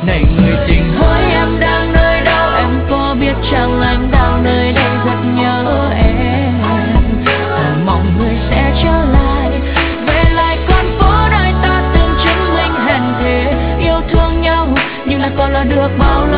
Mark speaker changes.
Speaker 1: Này người tình hỡi em đang nơi đâu, em có biết chăng anh đang nơi đây rất nhớ em. Mong người sẽ trở lại, về lại con phố nơi ta từng chứng minh hẹn thề yêu thương nhau, nhưng là còn là được bao lâu.